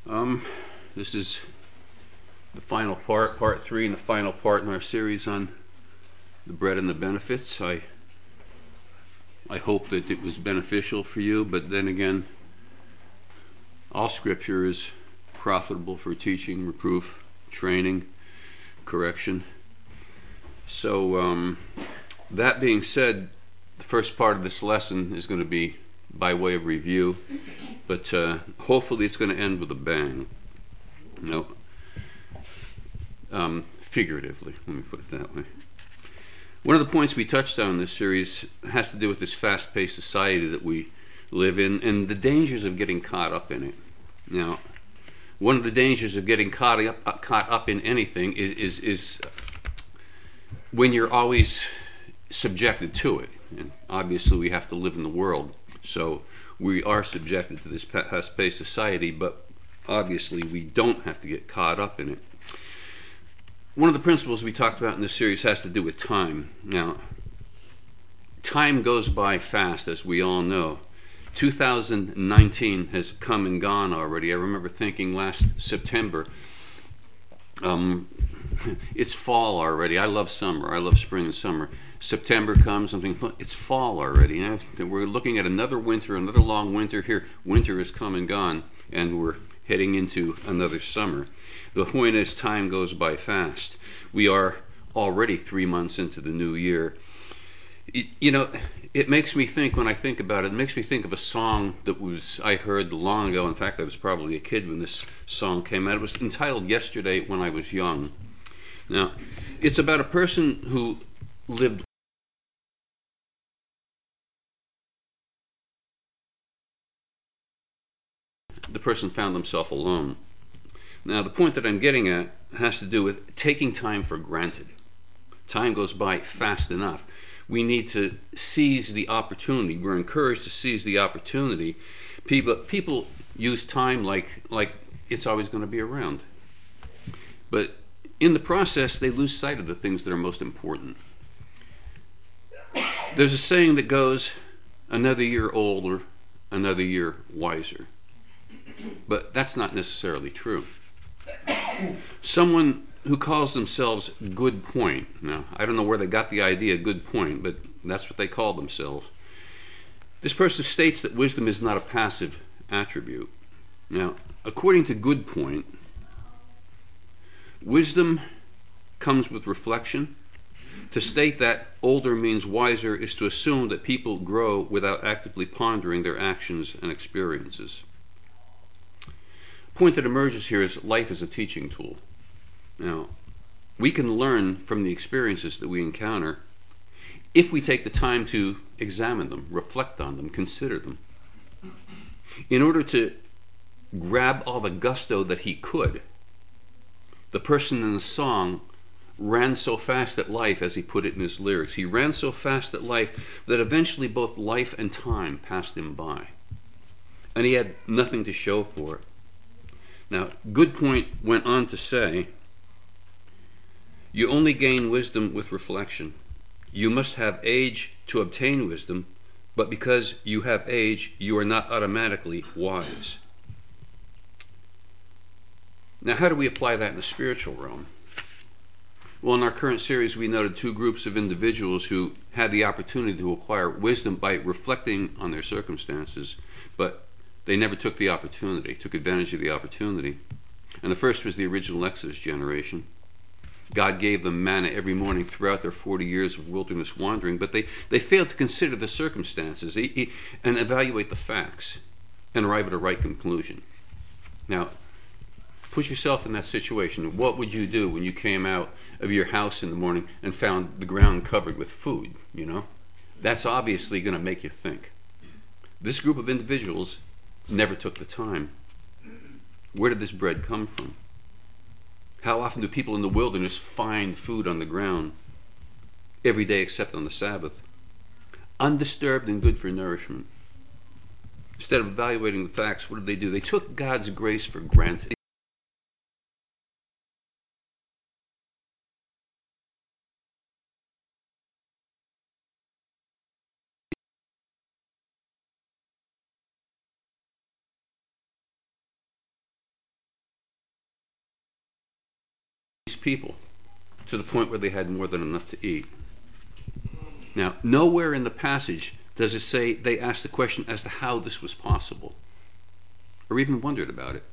Um, this is the final part 3, and the final part in our series on the bread and the benefits. I hope that it was beneficial for you, but then again, all Scripture is profitable for teaching, reproof, training, correction. So, that being said, the first part of this lesson is going to be by way of review, but hopefully it's going to end with a bang. Figuratively, let me put it that way. One of the points we touched on in this series has to do with this fast-paced society that we live in and the dangers of getting caught up in it. Now, one of the dangers of getting caught up in anything is when you're always subjected to it. And obviously, we have to live in the world, so we are subjected to this fast-paced society, but obviously we don't have to get caught up in it. One of the principles we talked about in this series has to do with time. Now, time goes by fast, as we all know. 2019 has come and gone already. I remember thinking last September, it's fall already. I love summer. I love spring and summer. September comes, I'm thinking, it's fall already. We're looking at another winter, another long winter here. Winter has come and gone, and we're heading into another summer. The point is, time goes by fast. We are already 3 months into the new year. It makes me think, when I think about it, it makes me think of a song that I heard long ago. In fact, I was probably a kid when this song came out. It was entitled Yesterday When I Was Young. Now, it's about a person who lived the person found himself alone. Now, the point that I'm getting at has to do with taking time for granted. Time goes by fast enough. We need to seize the opportunity. We're encouraged to seize the opportunity. People use time like it's always going to be around. But in the process, they lose sight of the things that are most important. There's a saying that goes, another year older, another year wiser. But that's not necessarily true. Someone who calls themselves Good Point. Now, I don't know where they got the idea Good Point, but that's what they call themselves. This person states that wisdom is not a passive attribute. Now, according to Good Point, wisdom comes with reflection. To state that older means wiser is to assume that people grow without actively pondering their actions and experiences. The point that emerges here is life is a teaching tool. Now, we can learn from the experiences that we encounter if we take the time to examine them, reflect on them, consider them. In order to grab all the gusto that he could, the person in the song ran so fast at life, as he put it in his lyrics. He ran so fast at life that eventually both life and time passed him by. And he had nothing to show for it. Now, Good Point went on to say, you only gain wisdom with reflection. You must have age to obtain wisdom, but because you have age, you are not automatically wise. Now, how do we apply that in the spiritual realm? Well, in our current series, we noted 2 groups of individuals who had the opportunity to acquire wisdom by reflecting on their circumstances, but they never took the opportunity, took advantage of the opportunity. And the first was the original Exodus generation. God gave them manna every morning throughout their 40 years of wilderness wandering, but they failed to consider the circumstances and evaluate the facts and arrive at a right conclusion. Now, put yourself in that situation. What would you do when you came out of your house in the morning and found the ground covered with food, That's obviously going to make you think. This group of individuals never took the time. Where did this bread come from? How often do people in the wilderness find food on the ground? Every day except on the Sabbath. Undisturbed and good for nourishment. Instead of evaluating the facts, what did they do? They took God's grace for granted. these people to the point where they had more than enough to eat. Now, nowhere in the passage does it say they asked the question as to how this was possible, or even wondered about it.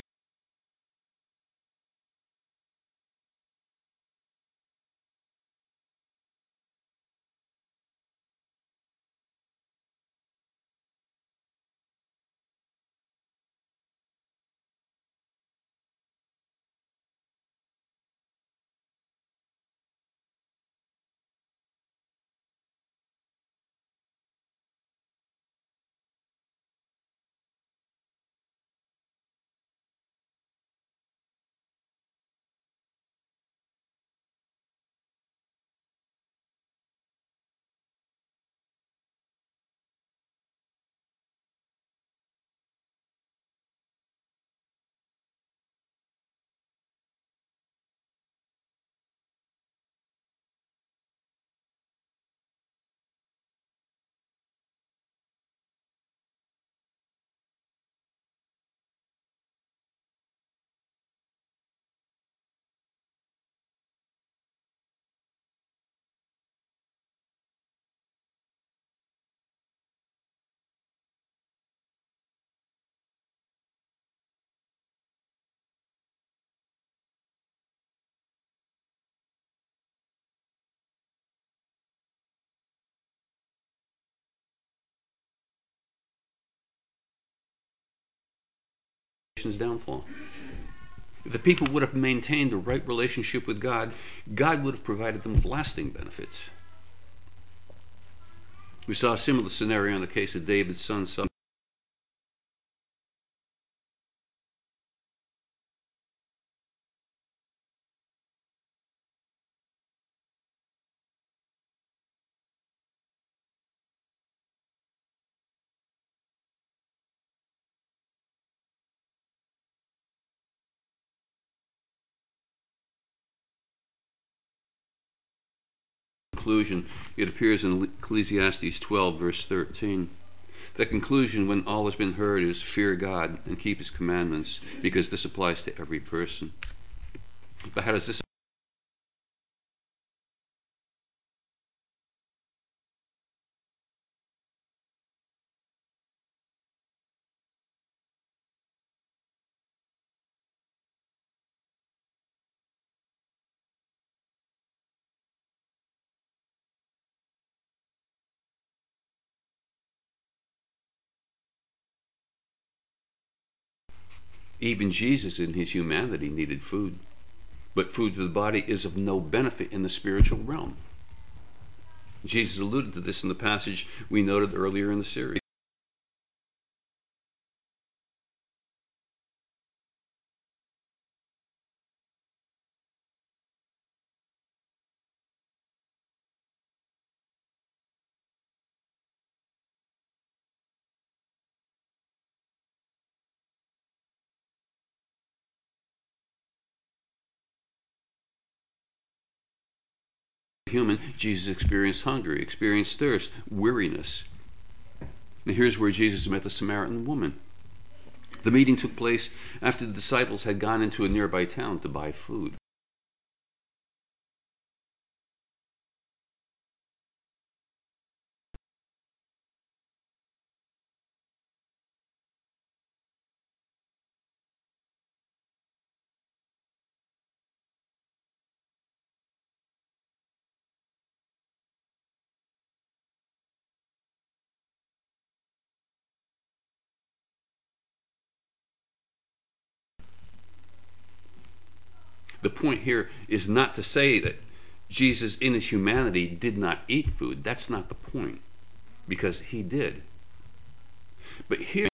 Downfall. If the people would have maintained the right relationship with God, God would have provided them with lasting benefits. We saw a similar scenario in the case of David's son Solomon. Conclusion, it appears in Ecclesiastes 12, verse 13. The conclusion, when all has been heard, is fear God and keep his commandments, because this applies to every person. But how does this? Even Jesus in his humanity needed food. But food for the body is of no benefit in the spiritual realm. Jesus alluded to this in the passage we noted earlier in the series. Human, Jesus experienced hunger, experienced thirst, weariness. And here's where Jesus met the Samaritan woman. The meeting took place after the disciples had gone into a nearby town to buy food. The point here is not to say that Jesus, in his humanity, did not eat food. That's not the point, because he did. But here,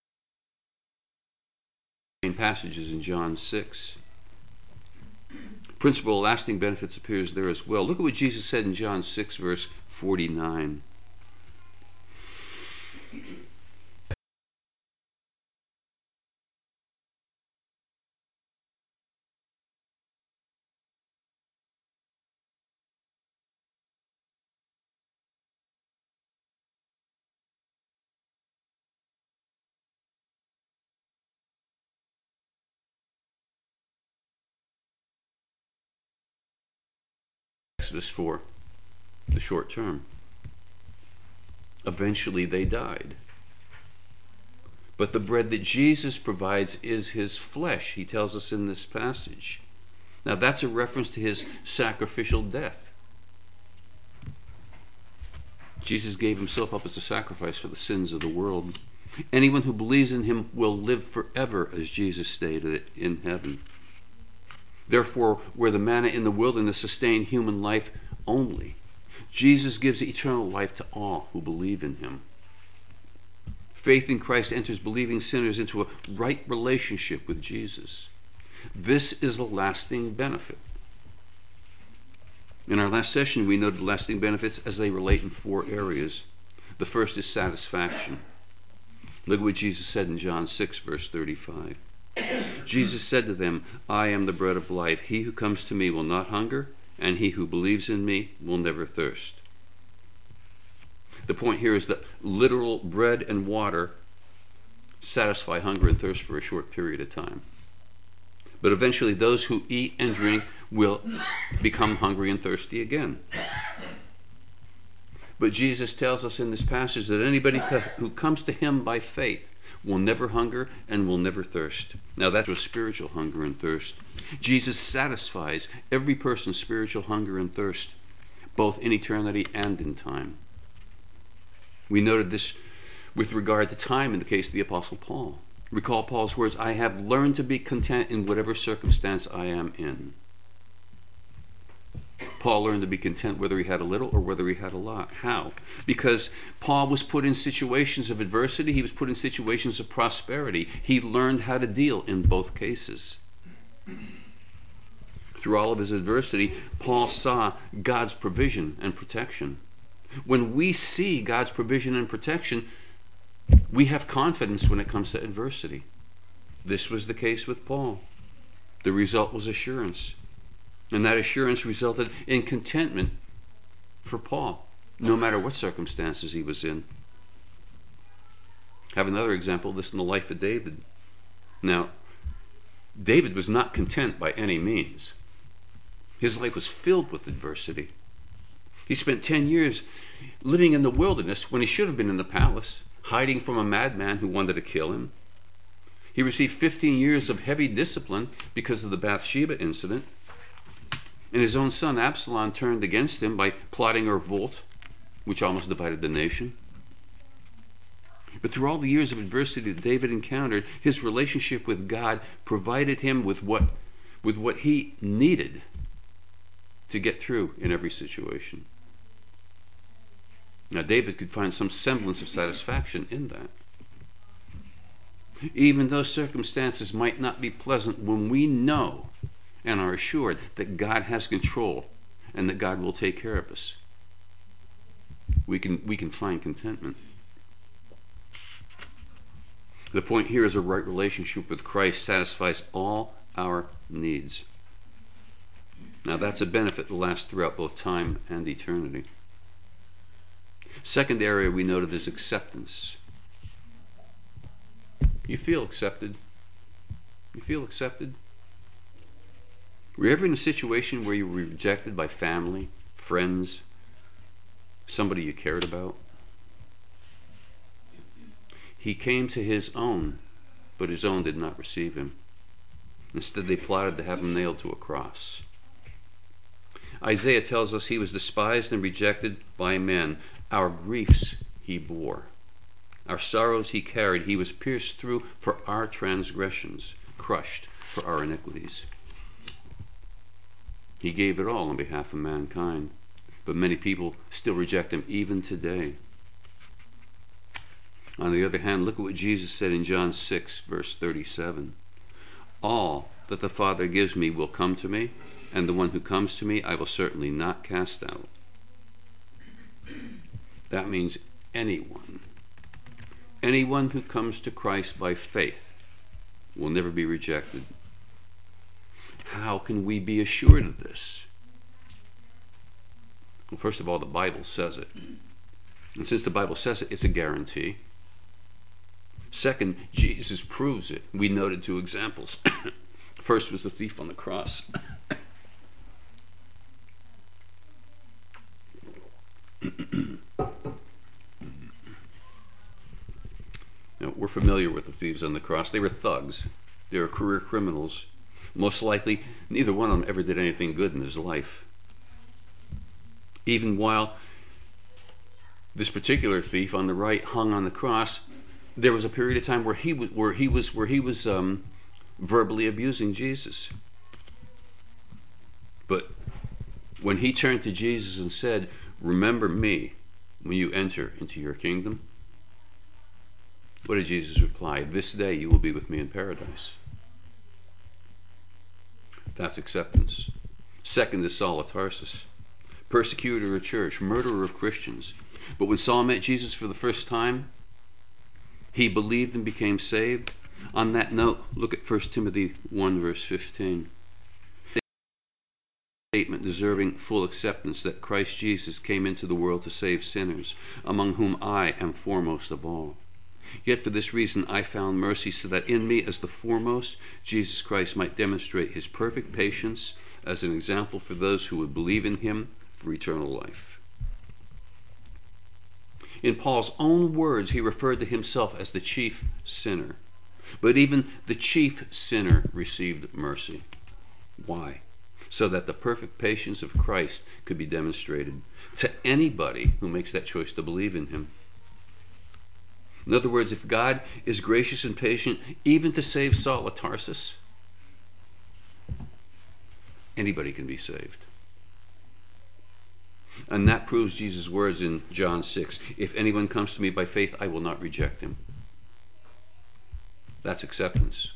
passages in John 6. Principle of lasting benefits appears there as well. Look at what Jesus said in John 6, verse 49. Exodus 4, the short term. Eventually they died. But the bread that Jesus provides is his flesh, he tells us in this passage. Now that's a reference to his sacrificial death. Jesus gave himself up as a sacrifice for the sins of the world. Anyone who believes in him will live forever, as Jesus stated, in heaven. Therefore, where the manna in the wilderness sustained human life only, Jesus gives eternal life to all who believe in him. Faith in Christ enters believing sinners into a right relationship with Jesus. This is a lasting benefit. In our last session, we noted lasting benefits as they relate in 4 areas. The first is satisfaction. Look at what Jesus said in John 6, verse 35. Jesus said to them, I am the bread of life. He who comes to me will not hunger, and he who believes in me will never thirst. The point here is that literal bread and water satisfy hunger and thirst for a short period of time. But eventually those who eat and drink will become hungry and thirsty again. But Jesus tells us in this passage that anybody who comes to him by faith will never hunger and will never thirst. Now that's a spiritual hunger and thirst. Jesus satisfies every person's spiritual hunger and thirst, both in eternity and in time. We noted this with regard to time in the case of the Apostle Paul. Recall Paul's words, I have learned to be content in whatever circumstance I am in. Paul learned to be content whether he had a little or whether he had a lot. How? Because Paul was put in situations of adversity. He was put in situations of prosperity. He learned how to deal in both cases. Through all of his adversity, Paul saw God's provision and protection. When we see God's provision and protection, we have confidence when it comes to adversity. This was the case with Paul. The result was assurance. And that assurance resulted in contentment for Paul, no matter what circumstances he was in. I have another example of this in the life of David. Now, David was not content by any means. His life was filled with adversity. He spent 10 years living in the wilderness when he should have been in the palace, hiding from a madman who wanted to kill him. He received 15 years of heavy discipline because of the Bathsheba incident. And his own son Absalom turned against him by plotting a revolt, which almost divided the nation. But through all the years of adversity that David encountered, his relationship with God provided him with what he needed to get through in every situation. Now David could find some semblance of satisfaction in that. Even though circumstances might not be pleasant, when we know and are assured that God has control and that God will take care of us, we can find contentment. The point here is a right relationship with Christ satisfies all our needs. Now that's a benefit that lasts throughout both time and eternity. Second area we noted is acceptance. You feel accepted? You feel accepted? Were you ever in a situation where you were rejected by family, friends, somebody you cared about? He came to his own, but his own did not receive him. Instead, they plotted to have him nailed to a cross. Isaiah tells us he was despised and rejected by men. Our griefs he bore. Our sorrows he carried. He was pierced through for our transgressions, crushed for our iniquities. He gave it all on behalf of mankind, but many people still reject him even today. On the other hand, look at what Jesus said in John 6, verse 37. All that the Father gives me will come to me, and the one who comes to me I will certainly not cast out. That means anyone who comes to Christ by faith will never be rejected. How can we be assured of this? Well, first of all, the Bible says it. And since the Bible says it, it's a guarantee. Second, Jesus proves it. We noted two examples. First was the thief on the cross. Now, we're familiar with the thieves on the cross. They were thugs. They were career criminals. Most likely, neither one of them ever did anything good in his life. Even while this particular thief on the right hung on the cross, there was a period of time where he was verbally abusing Jesus. But when he turned to Jesus and said, "Remember me when you enter into your kingdom," what did Jesus reply? "This day you will be with me in paradise." That's acceptance. Second is Saul of Tarsus, persecutor of the church, murderer of Christians. But when Saul met Jesus for the first time, he believed and became saved. On that note, look at 1 Timothy 1 verse 15. Statement deserving full acceptance that Christ Jesus came into the world to save sinners, among whom I am foremost of all. Yet for this reason I found mercy, so that in me as the foremost, Jesus Christ might demonstrate his perfect patience as an example for those who would believe in him for eternal life. In Paul's own words, he referred to himself as the chief sinner. But even the chief sinner received mercy. Why? So that the perfect patience of Christ could be demonstrated to anybody who makes that choice to believe in him. In other words, if God is gracious and patient, even to save Saul of Tarsus, anybody can be saved. And that proves Jesus' words in John 6. If anyone comes to me by faith, I will not reject him. That's acceptance.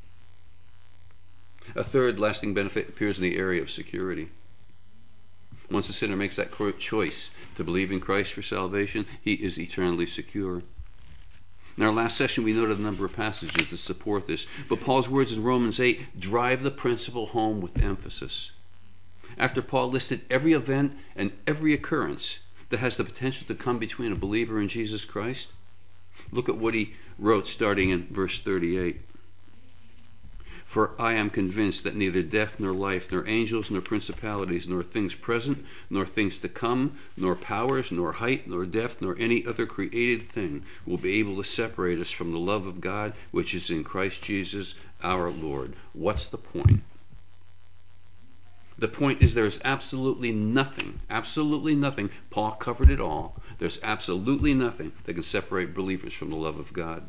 A third lasting benefit appears in the area of security. Once a sinner makes that choice to believe in Christ for salvation, he is eternally secure. In our last session, we noted a number of passages that support this, but Paul's words in Romans 8 drive the principle home with emphasis. After Paul listed every event and every occurrence that has the potential to come between a believer and Jesus Christ, look at what he wrote starting in verse 38. For I am convinced that neither death nor life, nor angels nor principalities, nor things present, nor things to come, nor powers, nor height, nor depth, nor any other created thing will be able to separate us from the love of God which is in Christ Jesus our Lord. What's the point? The point is there's absolutely nothing, Paul covered it all, there's absolutely nothing that can separate believers from the love of God.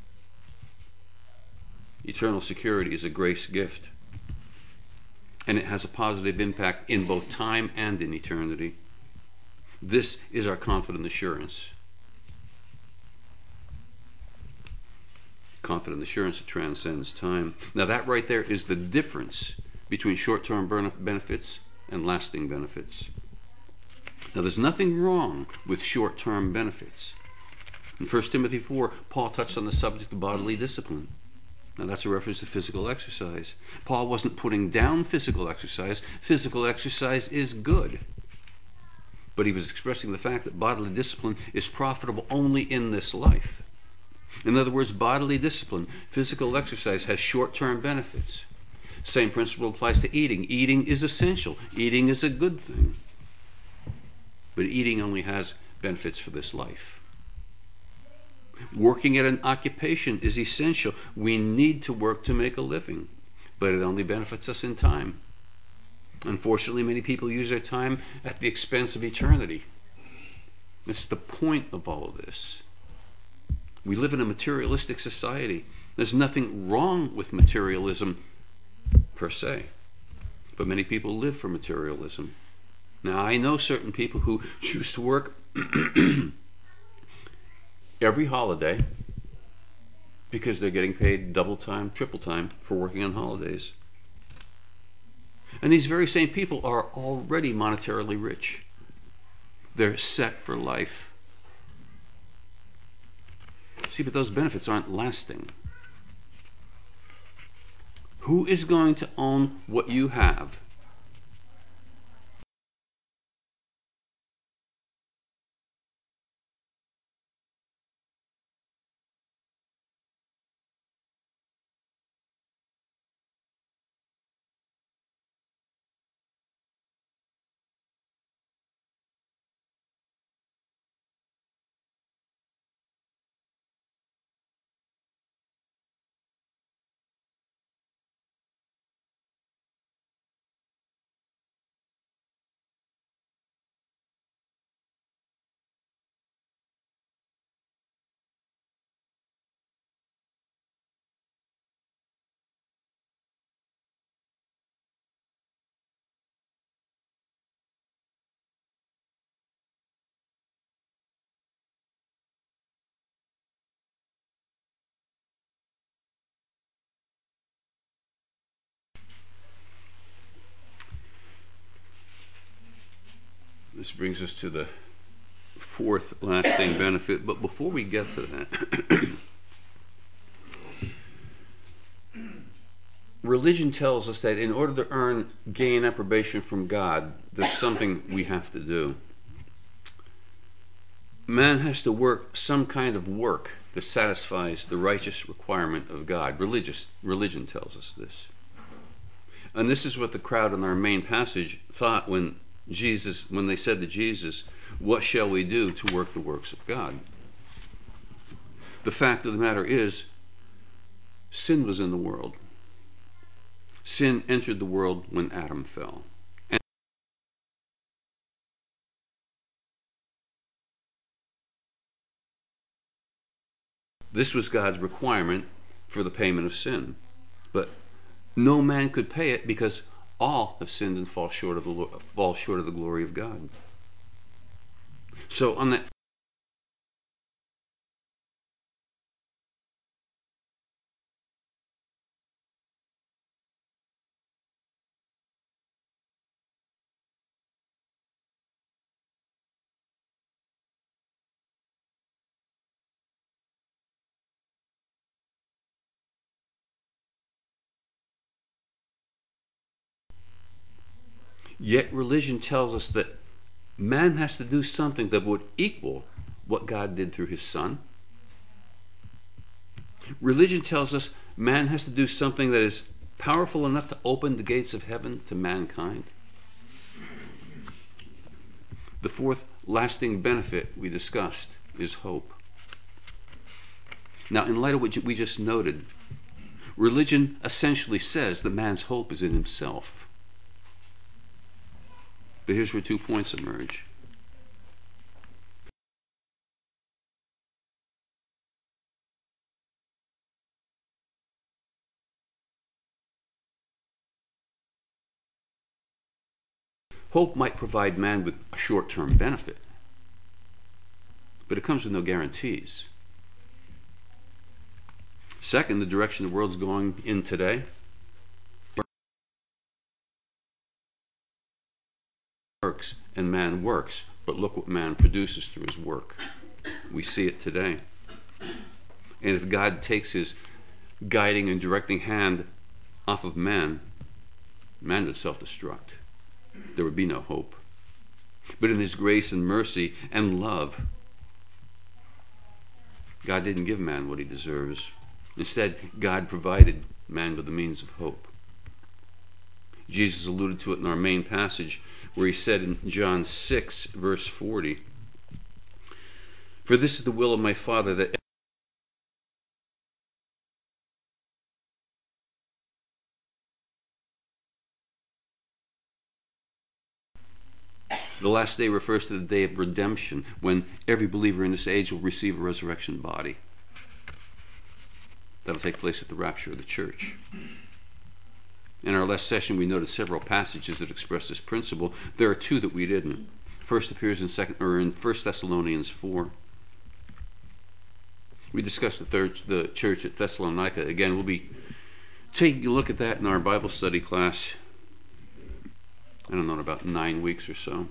Eternal security is a grace gift, and it has a positive impact in both time and in eternity. This is our confident assurance. Confident assurance that transcends time. Now that right there is the difference between short-term benefits and lasting benefits. Now there's nothing wrong with short-term benefits. In 1 Timothy 4, Paul touched on the subject of bodily discipline. Now that's a reference to physical exercise. Paul wasn't putting down physical exercise. Physical exercise is good. But he was expressing the fact that bodily discipline is profitable only in this life. In other words, bodily discipline, physical exercise, has short-term benefits. Same principle applies to eating. Eating is essential. Eating is a good thing. But eating only has benefits for this life. Working at an occupation is essential. We need to work to make a living, but it only benefits us in time. Unfortunately, many people use their time at the expense of eternity. It's the point of all of this. We live in a materialistic society. There's nothing wrong with materialism per se, but many people live for materialism. Now, I know certain people who choose to work every holiday because they're getting paid double time, triple time for working on holidays. And these very same people are already monetarily rich. They're set for life. See, but those benefits aren't lasting. Who is going to own what you have? This brings us to the fourth lasting benefit. But before we get to that, religion tells us that in order to gain approbation from God, there's something we have to do. Man has to work some kind of work that satisfies the righteous requirement of God. Religion tells us this. And this is what the crowd in our main passage thought when they said to Jesus, "What shall we do to work the works of God?" The fact of the matter is, sin was in the world. Sin entered the world when Adam fell. And this was God's requirement for the payment of sin. But no man could pay it because all have sinned and fall short of the glory of God. So on that Yet religion tells us that man has to do something that would equal what God did through his Son. Religion tells us man has to do something that is powerful enough to open the gates of heaven to mankind. The fourth lasting benefit we discussed is hope. Now, in light of what we just noted, religion essentially says that man's hope is in himself. But here's where 2 points emerge. Hope might provide man with a short-term benefit, but it comes with no guarantees. Second, the direction the world's going in today works, and man works, but look what man produces through his work. We see it today. And if God takes his guiding and directing hand off of man, man would self-destruct. There would be no hope. But in his grace and mercy and love, God didn't give man what he deserves. Instead, God provided man with the means of hope. Jesus alluded to it in our main passage where he said in John 6, verse 40, "For this is the will of my Father, that the last day refers to the day of redemption, when every believer in this age will receive a resurrection body. That'll take place at the rapture of the church. In our last session, we noted several passages that express this principle. There are two that we didn't. First appears in 1 Thessalonians 4. We discussed the church at Thessalonica. Again, we'll be taking a look at that in our Bible study class I don't know, in about 9 weeks or so.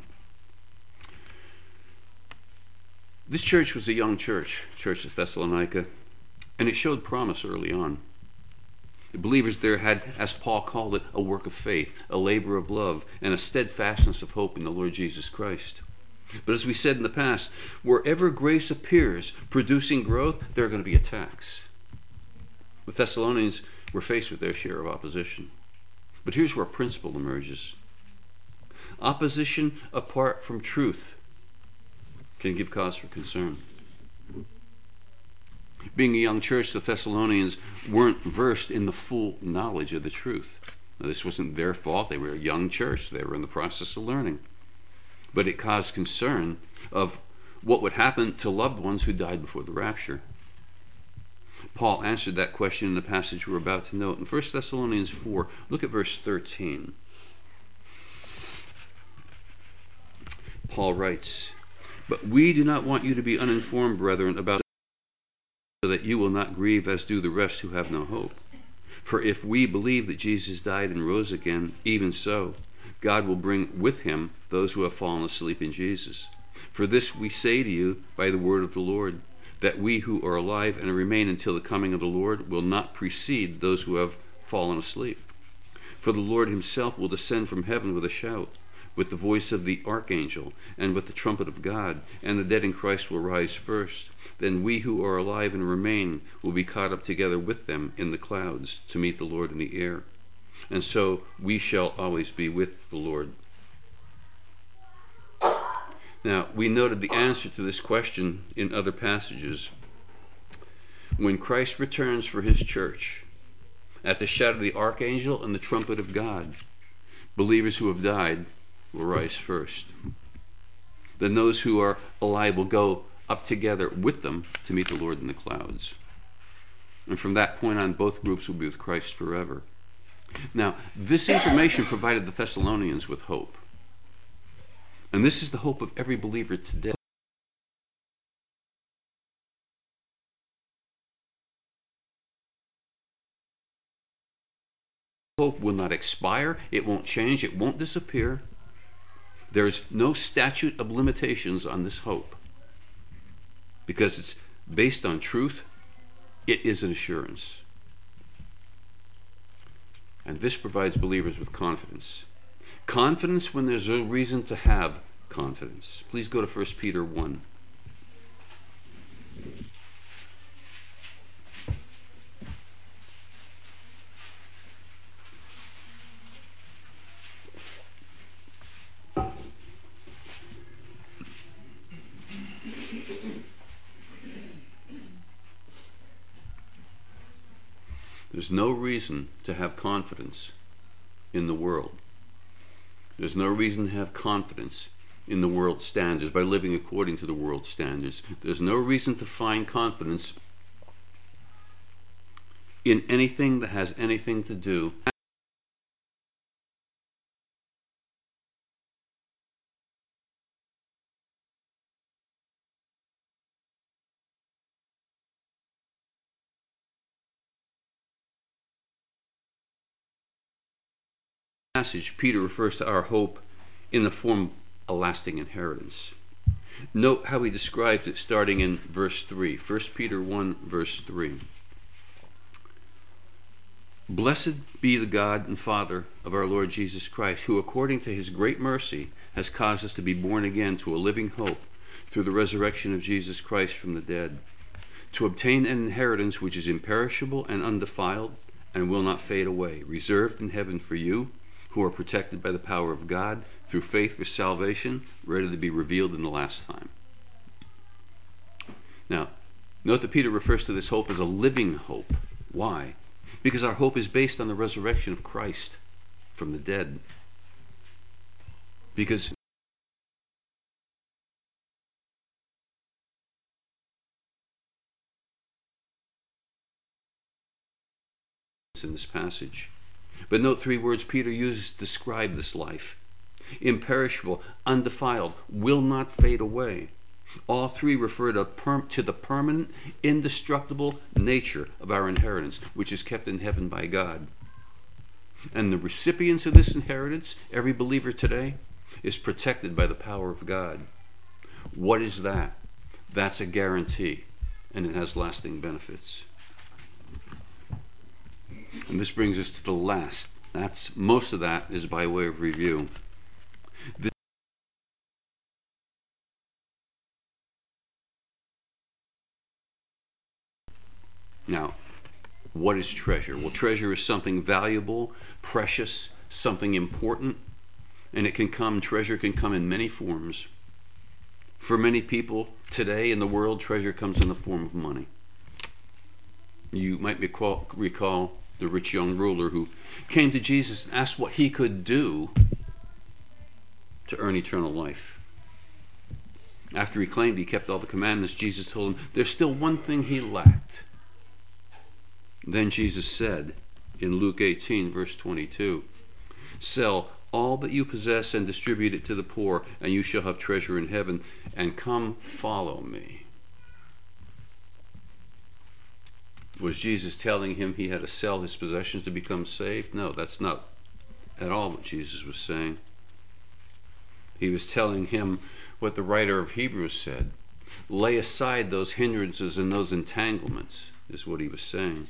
This church was a young church, Church of Thessalonica, and it showed promise early on. The believers there had, as Paul called it, a work of faith, a labor of love, and a steadfastness of hope in the Lord Jesus Christ. But as we said in the past, wherever grace appears, producing growth, there are going to be attacks. The Thessalonians were faced with their share of opposition. But here's where a principle emerges. Opposition apart from truth can give cause for concern. Being a young church, the Thessalonians weren't versed in the full knowledge of the truth. Now, this wasn't their fault. They were a young church. They were in the process of learning. But it caused concern of what would happen to loved ones who died before the rapture. Paul answered that question in the passage we're about to note. In 1 Thessalonians 4, look at verse 13. Paul writes, "But we do not want you to be uninformed, brethren, about so that you will not grieve as do the rest who have no hope. For if we believe that Jesus died and rose again, even so, God will bring with him those who have fallen asleep in Jesus. For this we say to you by the word of the Lord, that we who are alive and remain until the coming of the Lord will not precede those who have fallen asleep. For the Lord himself will descend from heaven with a shout, with the voice of the archangel, and with the trumpet of God, and the dead in Christ will rise first. Then we who are alive and remain will be caught up together with them in the clouds to meet the Lord in the air. And so we shall always be with the Lord." Now, we noted the answer to this question in other passages. When Christ returns for his church, at the shout of the archangel and the trumpet of God, believers who have died will rise first. Then those who are alive will go up together with them to meet the Lord in the clouds. And from that point on, both groups will be with Christ forever. Now, this information provided the Thessalonians with hope. And this is the hope of every believer today. Hope will not expire, it won't change, it won't disappear. There's no statute of limitations on this hope. Because it's based on truth, it is an assurance. And this provides believers with confidence. Confidence when there's no reason to have confidence. Please go to 1 Peter 1. There's no reason to have confidence in the world. There's no reason to have confidence in the world's standards by living according to the world's standards. There's no reason to find confidence in anything that has anything to do passage. Peter refers to our hope in the form of a lasting inheritance. Note how he describes it starting in verse 3. 1 Peter 1, verse 3. "Blessed be the God and Father of our Lord Jesus Christ, who according to his great mercy has caused us to be born again to a living hope through the resurrection of Jesus Christ from the dead, to obtain an inheritance which is imperishable and undefiled and will not fade away, reserved in heaven for you, who are protected by the power of God through faith for salvation, ready to be revealed in the last time." Now, note that Peter refers to this hope as a living hope. Why? Because our hope is based on the resurrection of Christ from the dead. Because in this passage. But note three words Peter uses to describe this life. Imperishable, undefiled, will not fade away. All three refer to the permanent, indestructible nature of our inheritance, which is kept in heaven by God. And the recipients of this inheritance, every believer today, is protected by the power of God. What is that? That's a guarantee, and it has lasting benefits. And this brings us to the last. Most of that is by way of review. Now, what is treasure? Well, treasure is something valuable, precious, something important, and treasure can come in many forms. For many people today in the world, treasure comes in the form of money. You might recall the rich young ruler who came to Jesus and asked what he could do to earn eternal life. After he claimed he kept all the commandments, Jesus told him there's still one thing he lacked. Then Jesus said in Luke 18, verse 22, "Sell all that you possess and distribute it to the poor, and you shall have treasure in heaven, and come follow me." Was Jesus telling him he had to sell his possessions to become saved? No, that's not at all what Jesus was saying. He was telling him what the writer of Hebrews said. Lay aside those hindrances and those entanglements, is what he was saying.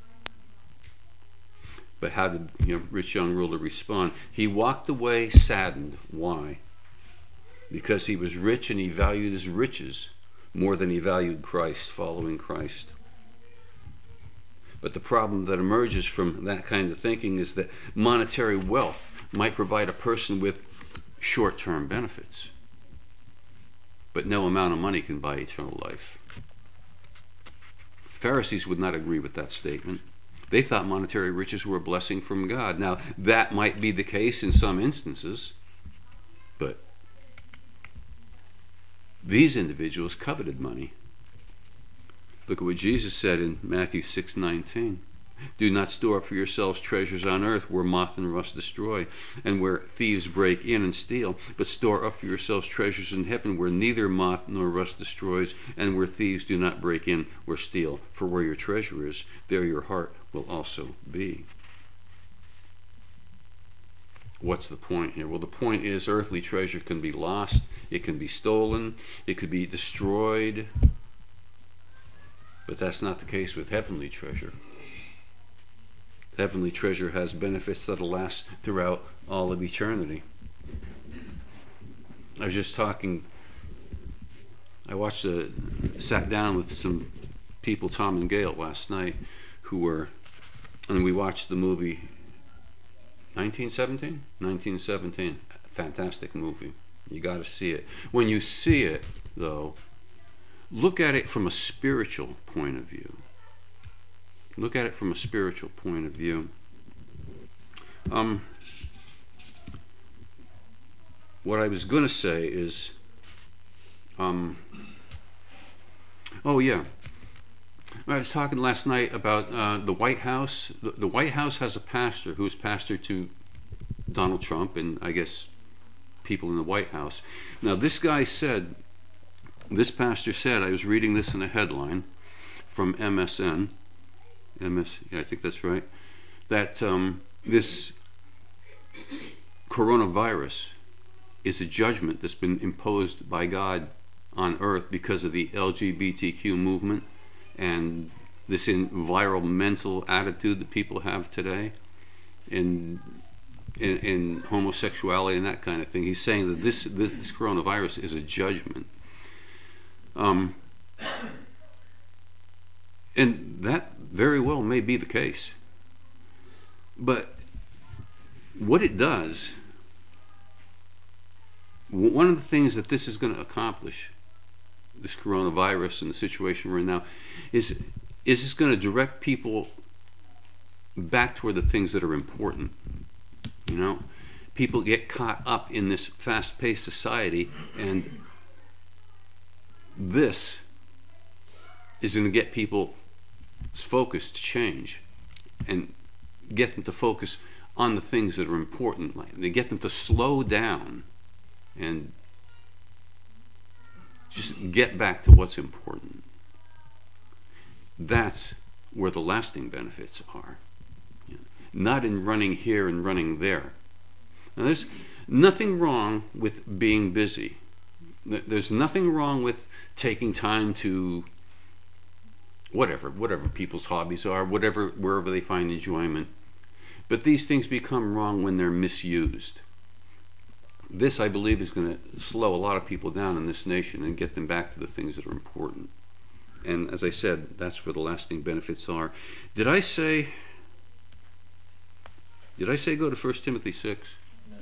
But how did the rich young ruler respond? He walked away saddened. Why? Because he was rich and he valued his riches more than he valued Christ, following Christ. But the problem that emerges from that kind of thinking is that monetary wealth might provide a person with short-term benefits, but no amount of money can buy eternal life. Pharisees would not agree with that statement. They thought monetary riches were a blessing from God. Now, that might be the case in some instances, but these individuals coveted money. Look at what Jesus said in Matthew 6:19. Do not store up for yourselves treasures on earth where moth and rust destroy and where thieves break in and steal, but store up for yourselves treasures in heaven where neither moth nor rust destroys and where thieves do not break in or steal. For where your treasure is, there your heart will also be. What's the point here? Well, the point is earthly treasure can be lost, it can be stolen, it could be destroyed, but that's not the case with heavenly treasure. Heavenly treasure has benefits that'll last throughout all of eternity. I was just talking, sat down with some people, Tom and Gail, last night, and we watched the movie 1917? 1917. Fantastic movie. You got to see it. When you see it, though, look at it from a spiritual point of view. Look at it from a spiritual point of view. What I was going to say is, I was talking last night about the White House. The White House has a pastor who's pastor to Donald Trump and I guess people in the White House. Now this pastor said, I was reading this in a headline from MSN, I think that's right, that this coronavirus is a judgment that's been imposed by God on earth because of the LGBTQ movement and this environmental attitude that people have today in homosexuality and that kind of thing. He's saying that this coronavirus is a judgment. And that very well may be the case. But what it does, one of the things that this is going to accomplish, this coronavirus and the situation we're in now, is it's going to direct people back toward the things that are important. You know, people get caught up in this fast-paced society, and this is going to get people's focus to change and get them to focus on the things that are important. Like, they get them to slow down and just get back to what's important. That's where the lasting benefits are. not in running here and running there. Now, there's nothing wrong with being busy. There's nothing wrong with taking time to whatever people's hobbies are, wherever they find enjoyment. But these things become wrong when they're misused. This, I believe, is going to slow a lot of people down in this nation and get them back to the things that are important. And as I said, that's where the lasting benefits are. Did I say go to 1 Timothy 6?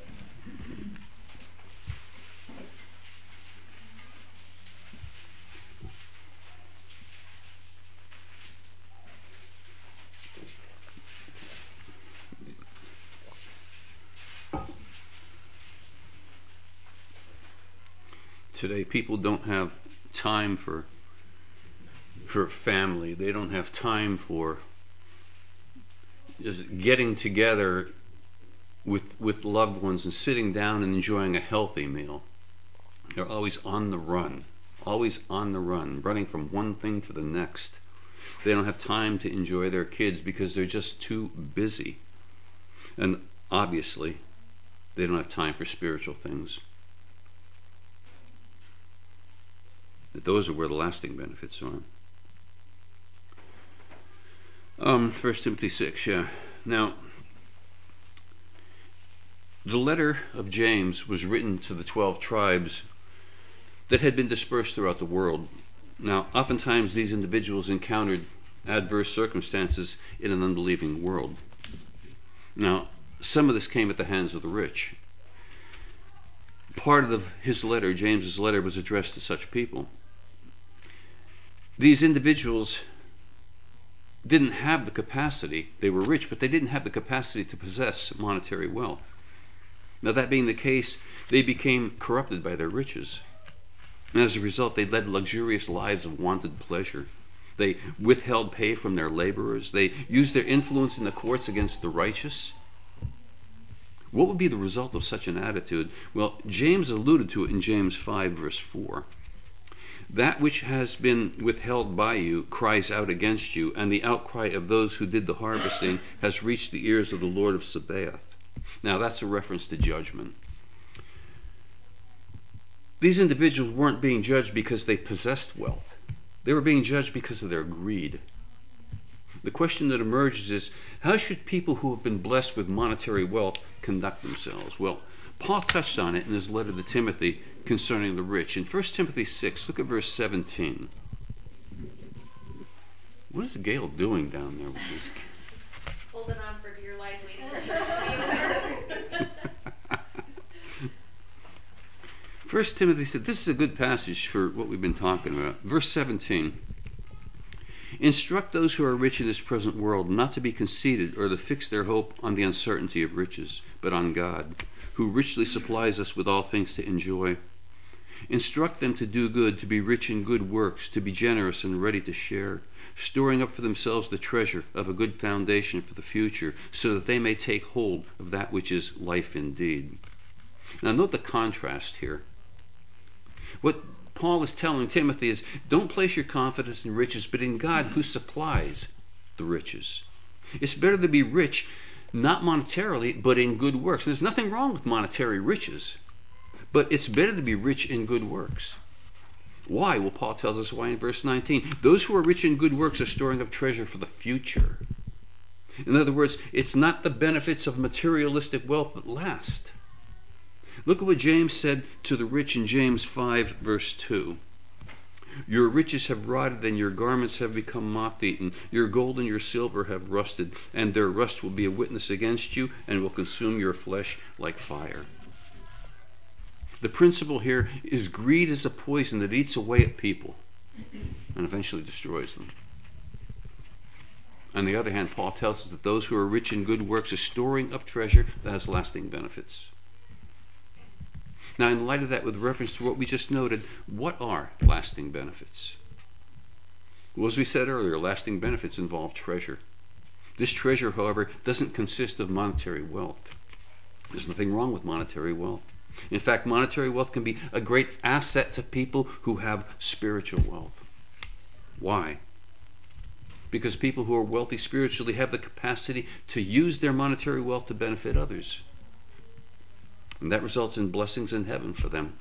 Today, people don't have time for family. They don't have time for just getting together with loved ones and sitting down and enjoying a healthy meal. They're always on the run, running from one thing to the next. They don't have time to enjoy their kids because they're just too busy. And obviously, they don't have time for spiritual things. Those are where the lasting benefits are. 1 Timothy 6, yeah. Now, the letter of James was written to the 12 tribes that had been dispersed throughout the world. Now, oftentimes these individuals encountered adverse circumstances in an unbelieving world. Now, some of this came at the hands of the rich. Part of his letter, James's letter, was addressed to such people. These individuals didn't have the capacity. They were rich, but they didn't have the capacity to possess monetary wealth. Now, that being the case, they became corrupted by their riches. And as a result, they led luxurious lives of wanted pleasure. They withheld pay from their laborers. They used their influence in the courts against the righteous. What would be the result of such an attitude? Well, James alluded to it in James 5, verse 4. That which has been withheld by you cries out against you, and the outcry of those who did the harvesting has reached the ears of the Lord of Sabaoth. Now, that's a reference to judgment. These individuals weren't being judged because they possessed wealth. They were being judged because of their greed. The question that emerges is, how should people who have been blessed with monetary wealth conduct themselves? Well, Paul touched on it in his letter to Timothy concerning the rich. In 1 Timothy 6, look at verse 17. What is Gail doing down there with this? Holding on for dear life, waiting for church to be over. 1 Timothy said, this is a good passage for what we've been talking about. Verse 17. Instruct those who are rich in this present world not to be conceited or to fix their hope on the uncertainty of riches, but on God, who richly supplies us with all things to enjoy. Instruct them to do good, to be rich in good works, to be generous and ready to share, storing up for themselves the treasure of a good foundation for the future, so that they may take hold of that which is life indeed. Now note the contrast here. What Paul is telling Timothy is, don't place your confidence in riches, but in God who supplies the riches. It's better to be rich, not monetarily, but in good works. There's nothing wrong with monetary riches, but it's better to be rich in good works. Why? Well, Paul tells us why in verse 19. Those who are rich in good works are storing up treasure for the future. In other words, it's not the benefits of materialistic wealth that last. Look at what James said to the rich in James 5, verse 2. Your riches have rotted and your garments have become moth-eaten. Your gold and your silver have rusted, and their rust will be a witness against you and will consume your flesh like fire. The principle here is greed is a poison that eats away at people and eventually destroys them. On the other hand, Paul tells us that those who are rich in good works are storing up treasure that has lasting benefits. Now, in light of that, with reference to what we just noted, what are lasting benefits? Well, as we said earlier, lasting benefits involve treasure. This treasure, however, doesn't consist of monetary wealth. There's nothing wrong with monetary wealth. In fact, monetary wealth can be a great asset to people who have spiritual wealth. Why? Because people who are wealthy spiritually have the capacity to use their monetary wealth to benefit others. And that results in blessings in heaven for them.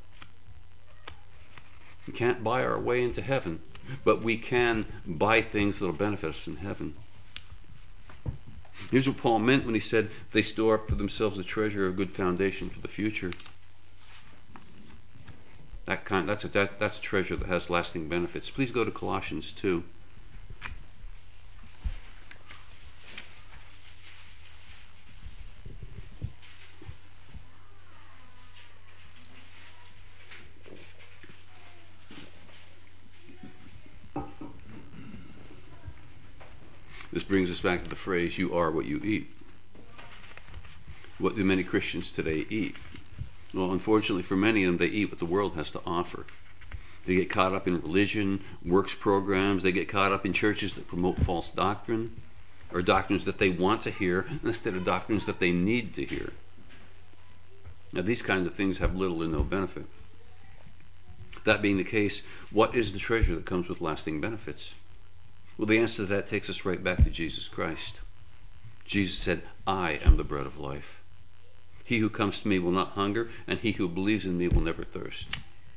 We can't buy our way into heaven, but we can buy things that will benefit us in heaven. Here's what Paul meant when he said they store up for themselves a treasure, a good foundation for the future. That's a treasure that has lasting benefits. Please go to Colossians 2. This brings us back to the phrase, you are what you eat. What do many Christians today eat? Well, unfortunately for many of them, they eat what the world has to offer. They get caught up in religion, works programs. They get caught up in churches that promote false doctrine, or doctrines that they want to hear instead of doctrines that they need to hear. Now, these kinds of things have little or no benefit. That being the case, what is the treasure that comes with lasting benefits? Well, the answer to that takes us right back to Jesus Christ. Jesus said, I am the bread of life. He who comes to me will not hunger, and he who believes in me will never thirst.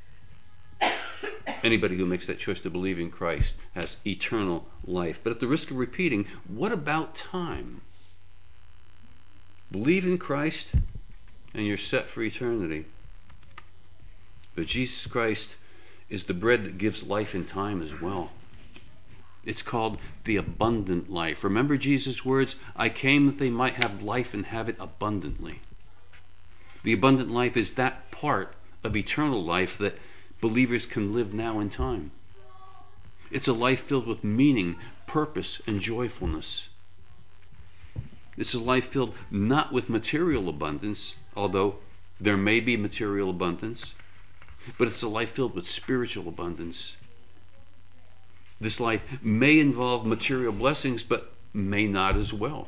Anybody who makes that choice to believe in Christ has eternal life. But at the risk of repeating, what about time? Believe in Christ, and you're set for eternity. But Jesus Christ is the bread that gives life in time as well. It's called the abundant life. Remember Jesus' words, I came that they might have life and have it abundantly. The abundant life is that part of eternal life that believers can live now in time. It's a life filled with meaning, purpose, and joyfulness. It's a life filled not with material abundance, although there may be material abundance, but it's a life filled with spiritual abundance. This life may involve material blessings, but may not as well.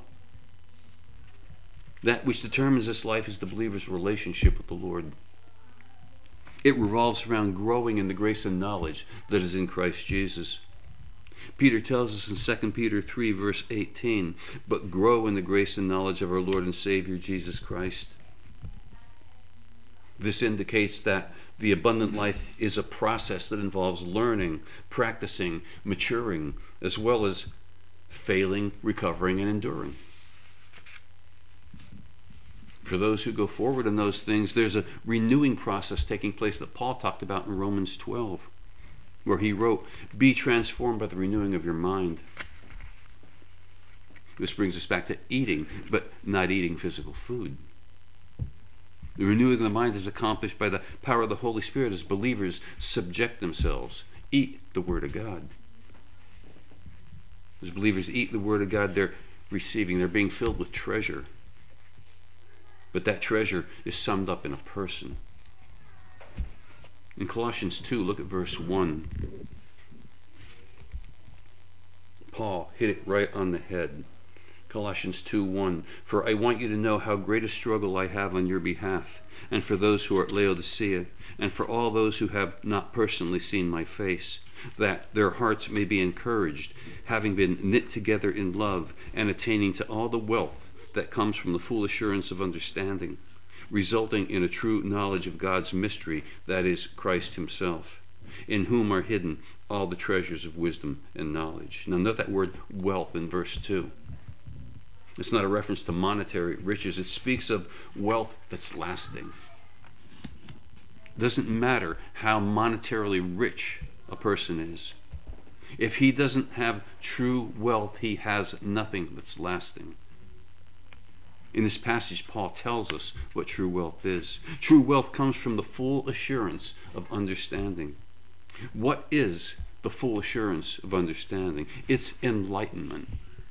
That which determines this life is the believer's relationship with the Lord. It revolves around growing in the grace and knowledge that is in Christ Jesus. Peter tells us in 2 Peter 3, verse 18, but grow in the grace and knowledge of our Lord and Savior Jesus Christ. This indicates that the abundant life is a process that involves learning, practicing, maturing, as well as failing, recovering, and enduring. For those who go forward in those things, there's a renewing process taking place that Paul talked about in Romans 12, where he wrote, be transformed by the renewing of your mind. This brings us back to eating, but not eating physical food. The renewing of the mind is accomplished by the power of the Holy Spirit as believers subject themselves, eat the Word of God. As believers eat the Word of God, they're being filled with treasure. But that treasure is summed up in a person. In Colossians 2, look at verse 1. Paul hit it right on the head. Colossians 2:1, for I want you to know how great a struggle I have on your behalf, and for those who are at Laodicea, and for all those who have not personally seen my face, that their hearts may be encouraged, having been knit together in love, and attaining to all the wealth that comes from the full assurance of understanding, resulting in a true knowledge of God's mystery, that is, Christ himself, in whom are hidden all the treasures of wisdom and knowledge. Now note that word wealth in verse 2. It's not a reference to monetary riches. It speaks of wealth that's lasting. It doesn't matter how monetarily rich a person is. If he doesn't have true wealth, he has nothing that's lasting. In this passage, Paul tells us what true wealth is. True wealth comes from the full assurance of understanding. What is the full assurance of understanding? It's enlightenment.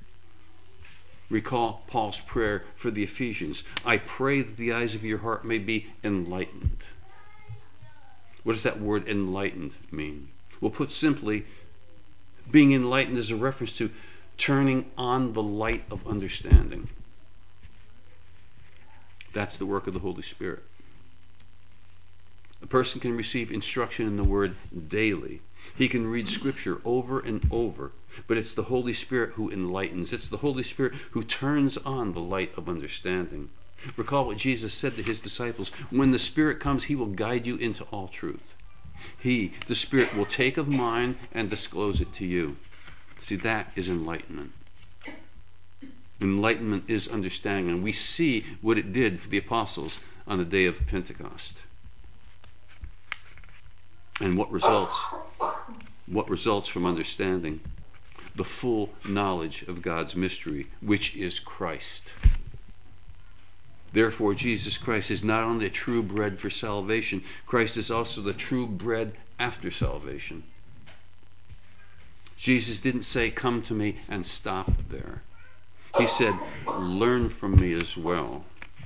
Recall Paul's prayer for the Ephesians. I pray that the eyes of your heart may be enlightened. What does that word enlightened mean? Well, put simply, being enlightened is a reference to turning on the light of understanding. That's the work of the Holy Spirit. A person can receive instruction in the Word daily. He can read Scripture over and over, but it's the Holy Spirit who enlightens. It's the Holy Spirit who turns on the light of understanding. Recall what Jesus said to his disciples. When the Spirit comes, he will guide you into all truth. He, the Spirit, will take of mine and disclose it to you. See, that is enlightenment. Enlightenment is understanding, and we see what it did for the apostles on the day of Pentecost. And what results? What results from understanding? The full knowledge of God's mystery, which is Christ. Therefore, Jesus Christ is not only the true bread for salvation, Christ is also the true bread after salvation. Jesus didn't say, come to me, and stop there. He said, learn from me as well.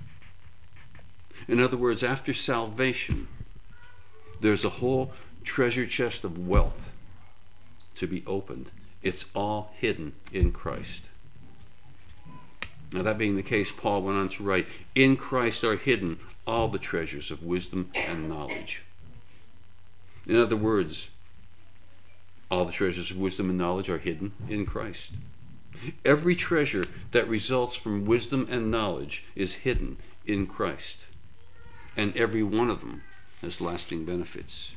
In other words, after salvation, there's a whole treasure chest of wealth to be opened. It's all hidden in Christ. Now, that being the case, Paul went on to write, in Christ are hidden all the treasures of wisdom and knowledge. In other words, all the treasures of wisdom and knowledge are hidden in Christ. Every treasure that results from wisdom and knowledge is hidden in Christ. And every one of them has lasting benefits.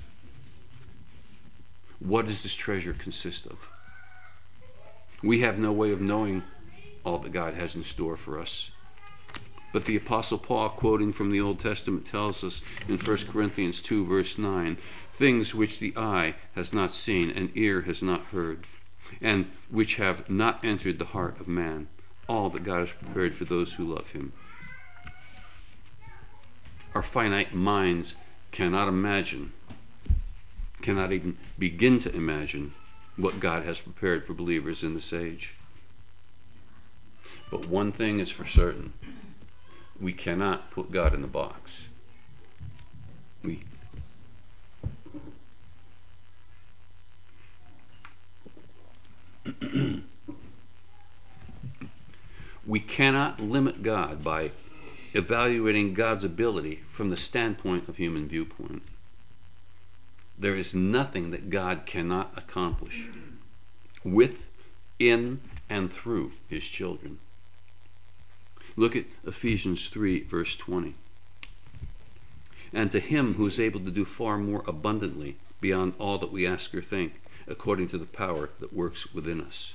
What does this treasure consist of? We have no way of knowing all that God has in store for us. But the Apostle Paul, quoting from the Old Testament, tells us in 1 Corinthians 2, verse 9, things which the eye has not seen and ear has not heard, and which have not entered the heart of man, all that God has prepared for those who love him. Our finite minds cannot imagine, cannot even begin to imagine what God has prepared for believers in this age. But one thing is for certain, we cannot put God in the box. We cannot limit God by evaluating God's ability from the standpoint of human viewpoint. There is nothing that God cannot accomplish with, in, and through his children. Look at Ephesians 3, verse 20. And to him who is able to do far more abundantly beyond all that we ask or think, according to the power that works within us.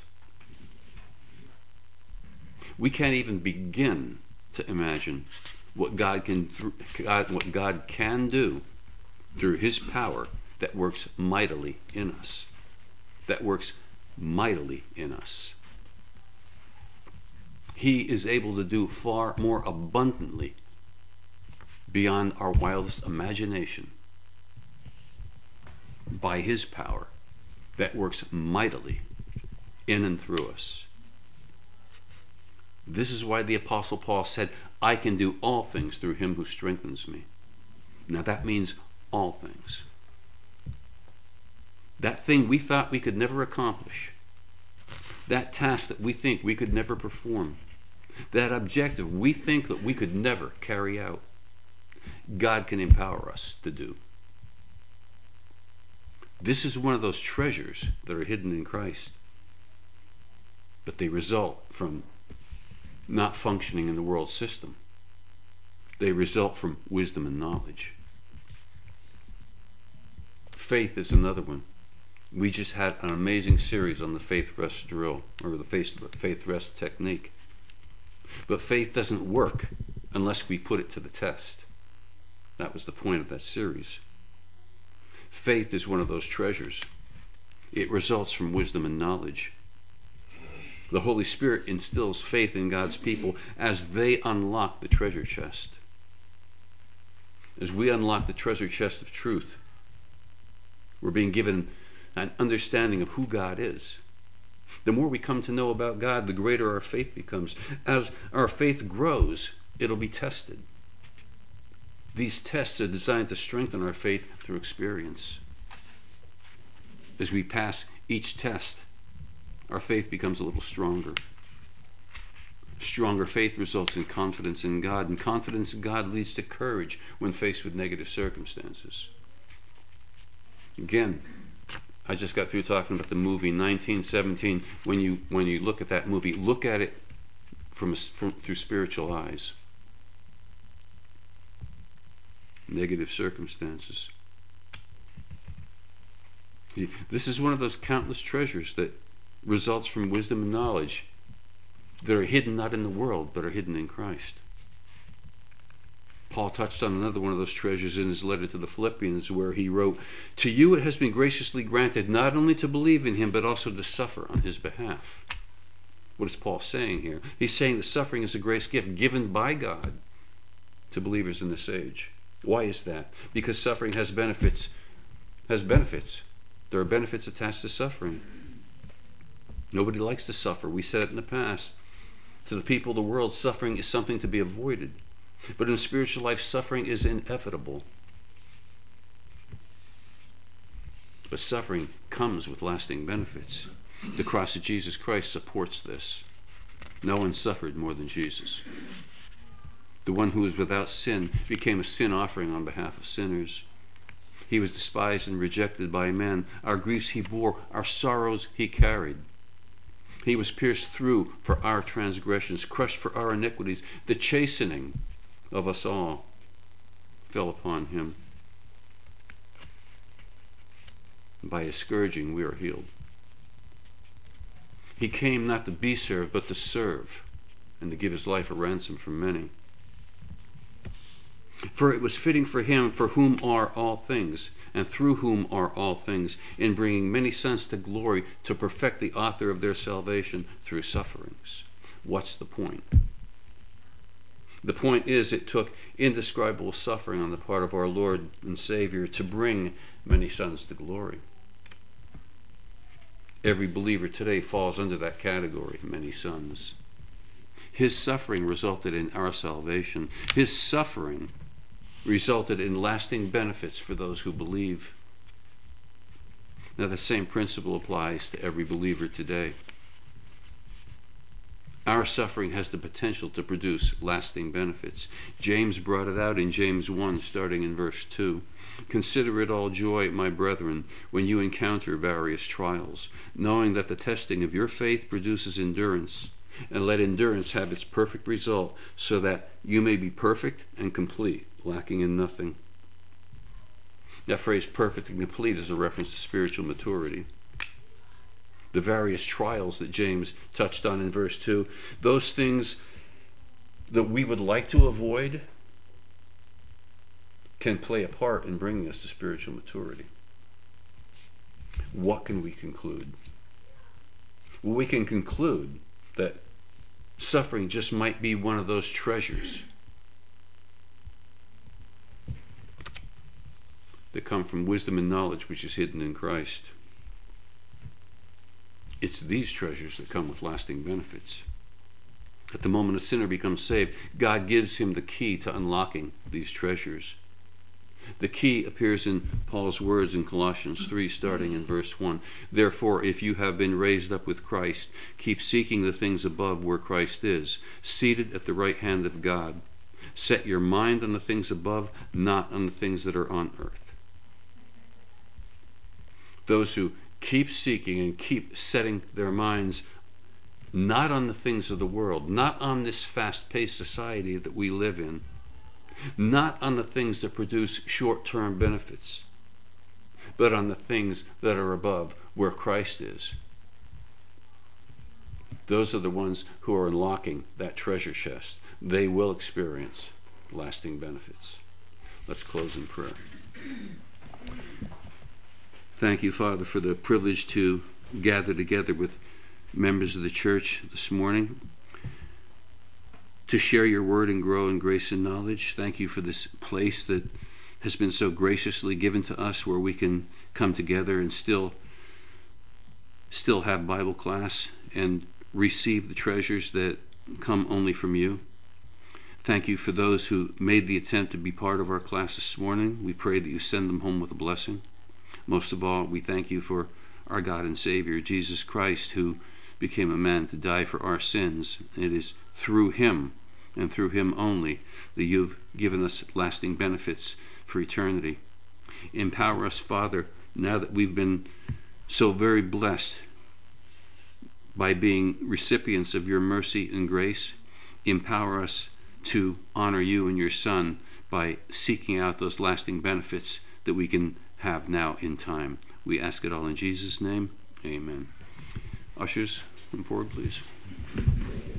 We can't even begin to imagine what God can do through his power that works mightily in us. That works mightily in us. He is able to do far more abundantly beyond our wildest imagination by his power that works mightily in and through us. This is why the Apostle Paul said, I can do all things through him who strengthens me. Now that means all things. That thing we thought we could never accomplish, that task that we think we could never perform, that objective we think that we could never carry out, God can empower us to do. This is one of those treasures that are hidden in Christ, but they result from not functioning in the world system. They result from wisdom and knowledge. Faith is another one. We just had an amazing series on the faith rest drill, or the faith rest technique. But faith doesn't work unless we put it to the test. That was the point of that series. Faith is one of those treasures. It results from wisdom and knowledge. The Holy Spirit instills faith in God's people as they unlock the treasure chest. As we unlock the treasure chest of truth, we're being given an understanding of who God is. The more we come to know about God, the greater our faith becomes. As our faith grows, it'll be tested. These tests are designed to strengthen our faith through experience. As we pass each test, our faith becomes a little stronger. Stronger faith results in confidence in God, and confidence in God leads to courage when faced with negative circumstances. Again, I just got through talking about the movie 1917. When you look at that movie, look at it through spiritual eyes. Negative circumstances. This is one of those countless treasures that results from wisdom and knowledge that are hidden not in the world, but are hidden in Christ. Paul touched on another one of those treasures in his letter to the Philippians, where he wrote, "To you it has been graciously granted not only to believe in him, but also to suffer on his behalf." What is Paul saying here? He's saying that suffering is a grace gift given by God to believers in this age. Why is that? Because suffering has benefits. There are benefits attached to suffering. Nobody likes to suffer. We said it in the past. To the people of the world, suffering is something to be avoided. But in spiritual life, suffering is inevitable. But suffering comes with lasting benefits. The cross of Jesus Christ supports this. No one suffered more than Jesus. The one who was without sin became a sin offering on behalf of sinners. He was despised and rejected by men. Our griefs he bore, our sorrows he carried. He was pierced through for our transgressions, crushed for our iniquities. The chastening of us all fell upon him. By his scourging we are healed. He came not to be served, but to serve, and to give his life a ransom for many. For it was fitting for him, for whom are all things, and through whom are all things, in bringing many sons to glory, to perfect the author of their salvation through sufferings. What's the point? The point is, it took indescribable suffering on the part of our Lord and Savior to bring many sons to glory. Every believer today falls under that category, many sons. His suffering resulted in our salvation. His suffering resulted in lasting benefits for those who believe. Now, the same principle applies to every believer today. Our suffering has the potential to produce lasting benefits. James brought it out in James 1, starting in verse 2. "Consider it all joy, my brethren, when you encounter various trials, knowing that the testing of your faith produces endurance. And let endurance have its perfect result, so that you may be perfect and complete, lacking in nothing." That phrase, perfect and complete, is a reference to spiritual maturity. The various trials that James touched on in verse 2, those things that we would like to avoid can play a part in bringing us to spiritual maturity. What can we conclude? Well, we can conclude that suffering just might be one of those treasures that come from wisdom and knowledge which is hidden in Christ. It's these treasures that come with lasting benefits. At the moment a sinner becomes saved, God gives him the key to unlocking these treasures. The key appears in Paul's words in Colossians 3, starting in verse 1. "Therefore, if you have been raised up with Christ, keep seeking the things above where Christ is, seated at the right hand of God. Set your mind on the things above, not on the things that are on earth." Those who keep seeking and keep setting their minds not on the things of the world, not on this fast-paced society that we live in, not on the things that produce short-term benefits, but on the things that are above, where Christ is. Those are the ones who are unlocking that treasure chest. They will experience lasting benefits. Let's close in prayer. Thank you, Father, for the privilege to gather together with members of the church this morning to share your word and grow in grace and knowledge. Thank you for this place that has been so graciously given to us, where we can come together and still have Bible class and receive the treasures that come only from you. Thank you for those who made the attempt to be part of our class this morning. We pray that you send them home with a blessing. Most of all, we thank you for our God and Savior, Jesus Christ, who became a man to die for our sins. It is through him and through him only that you've given us lasting benefits for eternity. Empower us, Father, now that we've been so very blessed by being recipients of your mercy and grace. Empower us to honor you and your Son by seeking out those lasting benefits that we can have now in time. We ask it all in Jesus' name. Amen. Ushers, come forward, please.